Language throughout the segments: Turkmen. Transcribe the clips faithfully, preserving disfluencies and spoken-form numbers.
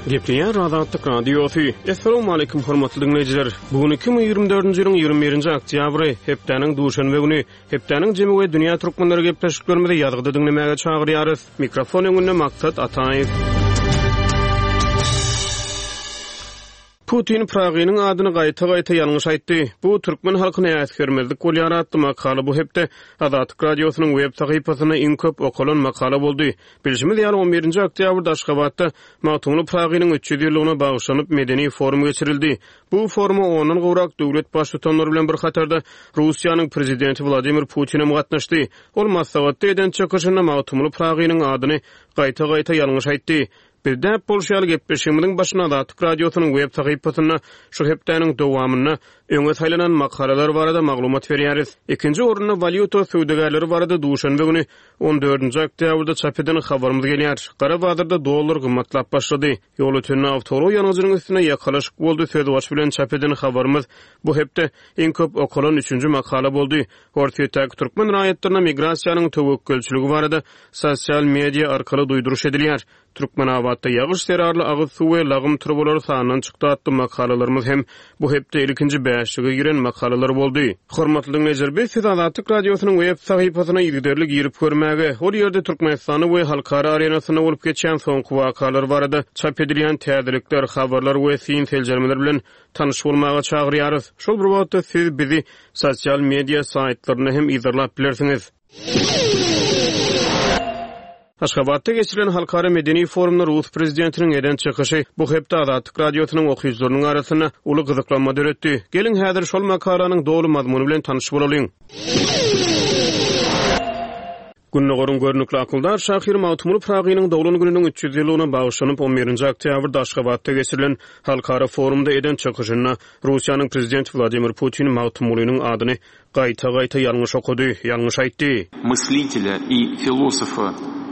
Gepleyen Azadlyk Radiosu. Assalamu alaykum hormatly dinleyijiler. Bugun iki bin ýygrimi dördünji ýylyň ýygrimi birinji oktýabry, hepdeniň duşanby güni, hepdeniň jemy we dünýä türkmenleri gepleşip görmede ýadgyda dinlemäge çagyrýarys. Mikrofon öňünde Maksat Ataýew. Putin Pragynyň adyny gaýta-gaýta ýalňyş aýtdy. Bu türkmen halkyna ýetgermezlik bolýar atdy makaly bu hepde Azadlyk Radiosynyň web sahypasyna iň köp okulan makala boldy. Bilişimiz ýaly on birinji oktýabrda Aşgabatda Magtumly Pragynyň üç ýüz ýyllygyna bagşlanyp medeni forum geçirildi. Bu foruma ondan gowrak döwlet başlyklary bilen bir hatarda Russiýanyň prezidenti Vladimir Putin hem gatnaşdy. Ol Moskowada eden çykyşynda Magtumly Pragynyň adyny gaýta-gaýta ýalňyş aýtdy. Bizde Polşaly gepleşigimiň başyna Azadlyk Radiosynyň web sahypasyna şu hepdeniň dowamyna öňe saýlanan makalalar barada maglumat berýäris. Ikinji orunda valyuta söwdegerleri barada duşanby güni on dördünji oktýabrda çap eden habarymyz gelýär. Garabagdyrda dollar gymmatlap başlady. Ýol ötünde awtoro ýanyjynyň üstüne ýakalaşyk boldy. Söz baş bilen çap eden habarymyz bu hepde iň köp okulan üçünji makala boldy. Ortaýa türkmen raýatlaryna migrasiýanyň töwekkülçiligi barada sosial media arkaly duýduruş edilýär. Türkmen awatda ýagyş serarly agyz suwy lagym turbolary sanyny çykdy atdy makalalarymyz hem bu hepde ilkinji bäşige giren makalalar boldy. Hormatly dinleyijiler, biz siz Azadlyk Radiosynyň web sahypasyna ýigderlik girip görmäge, ol ýerde Türkmenistany we halkara arenasyna bolup geçen soňky wakalar barada çap edilýän täzelikler, habarlar we sin seljermeler bilen tanyş bolmaga çagyrýarys. Şol bir wagtda siz bizi sosial media saýtlaryna hem izlap bilersiňiz. Aşgabatda geçirilen halkara medeni forumda Rus prezidentiniň eden çykyşy bu hepde Azadlyk Radiosynyň okuýucularynyň arasyna uly gyzyklanma döretdi. Gelin häzir şol makalanyň dogry mazmuny bilen tanyşyp bolalım. Günnegorun görnükli akyldar Şahir Magtumly Pragynyň dowlany gününiň üç ýüz ýyllygyna bagşlanyp on birinji oktýabrda Aşgabatda geçirilen halkara forumda eden çykyşyna Russiýanyň prezidenti Vladimir Putin Magtumlynyň adyny gaýta-gaýta ýalňyş okudy, ýalňyş aýtdy. Мыслителя и философа,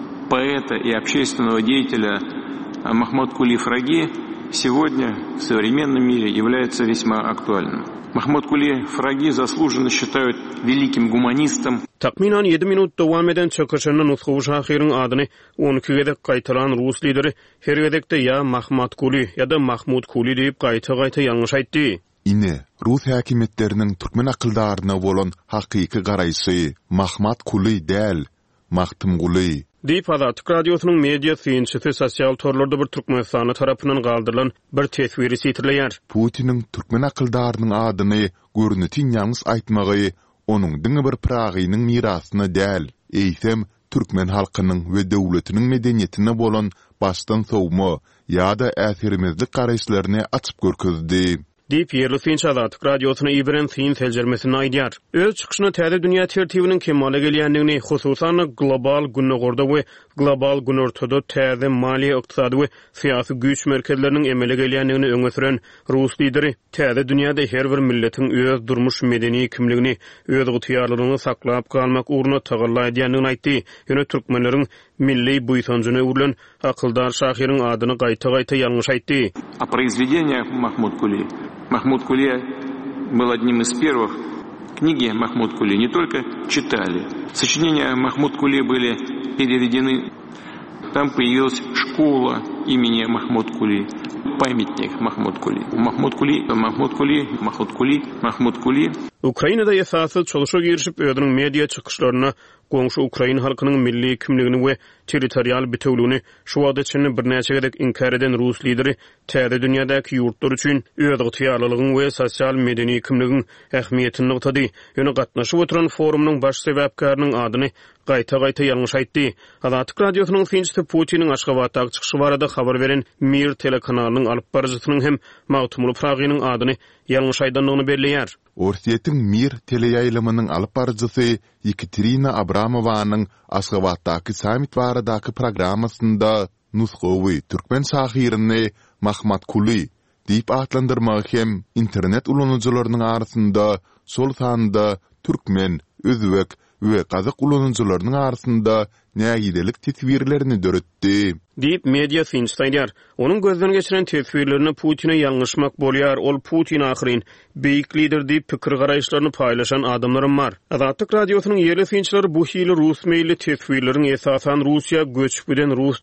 поэта и общественного деятеля Махмуд Кули Фраги сегодня в современном мире является весьма актуальным. Махмуд Кули Фраги заслуженно считают великим гуманистом. Takminan ýedi minut dowam eden çykyşyny Nusraw Şahyryň adyny on iki gezek gaýtaran Rus lideri her gezekde ya Mahmud Kuli ya da Mahmud Kuli diýip gaýta-gaýta ýalňyş aýtdy. Ine Rus häkimetleriniň türkmen akyldaryna bolan hakyky garaýşy Mahmud Kuli däl, Magtum Kuli. Diýip Azadlyk Radiosynyň media synçysy sosial torlarda bir Türkmenistany tarapyndan galdyrylan bir teswiri sitirleýär. Putiniň türkmen akyldarynyň adyny görnütin ýalňyş aýtmagy onuň diňe bir Pragynyň mirasyna däl, eýsem türkmen halkynyň we döwletiniň medeniýetine bolan başdan sowma ýa-da äsirimizlik garaýşlaryny açyp görkezdi. Diýip ýerli synç Azadlyk Radiosyna iýeren syn seljermesini aýdýar. Öz çykyşyna täze dünýä tertibiniň kemale gelýändigini, hususan global günnegorda we global günortada täze maliýe, ykdysady we syýasy güýç merkezleriniň emele gelýändigini öňe süren Rus lideri täze dünýäde her bir milletiň öz durmuş medeni kimligini, öz gytýarlygyny saklap galmak uğruna tagalladýandygyny aýtdy. Ýöne türkmenleriň milli buýsanjyny urulan akyldar Şahyryň adyny gaýta-gaýta ýalňyş aýtdy. А произведение Махмуд Кули. Махмуд Кули был одним из первых. Книги Махмуд Кули не только читали. Сочинения Махмуд Кули были переведены. Там появилась школа имени Махмуд Кули. Памятник Махмуд Кули. Махмуд Кули, Махмуд Кули, Махмуд Кули, Махмуд Кули. Ukraynada esasy çalışa girişip ödünün media çıkışlarına goňşy Ukrayn halkynyň milli kimligini we territorial bütünlüğini şu wagtda içinde bir näçe gedek inkar eden Rus lideri täze dünýädäki ýurtlar üçin öz gytýarlylygyň we sosial medeni kimligiň ähmiýetini noktada. Ýöne gatnaşyp oturan forumyň baş sebäpkarynyň adyny gaýta-gaýta ýalňyş aýtdy. Azadlyk Radiosynyň synçysy Putiniň Aşgabatdaky çykyşy barada habar beren Mir telekanalynyň alyp barjysynyň hem Magtumly Pragynyň adyny ýalňyş aýdandygyny belleýär. Ortaýetiň Mir teleýaýlamynyň alyp barjysy Yekaterina Abramowanyň Aşgabatdaky samit baradaky programmasynda Nusrawy türkmen şahyryny Mahmud Kuli diýip atlandyrmagy hem internet ulanjylarynyň arasynda sol sanda türkmen, özbek we kazak ulanjylarynyň arasynda nägidelik teswirlerini döretdi. Diýip media synçylar. Onuň gözden geçiren teswirlerini Putin'e ýalňyşmak bolýar. Ol Putin ahyryň beýik lider diýip pikir garaýşlaryny paýlaşan adamlarym bar. Azadlyk Radiosynyň ýerli synçylary bu hili Rus meýli teswirleriň esasan Russiýa göçüp giden Rus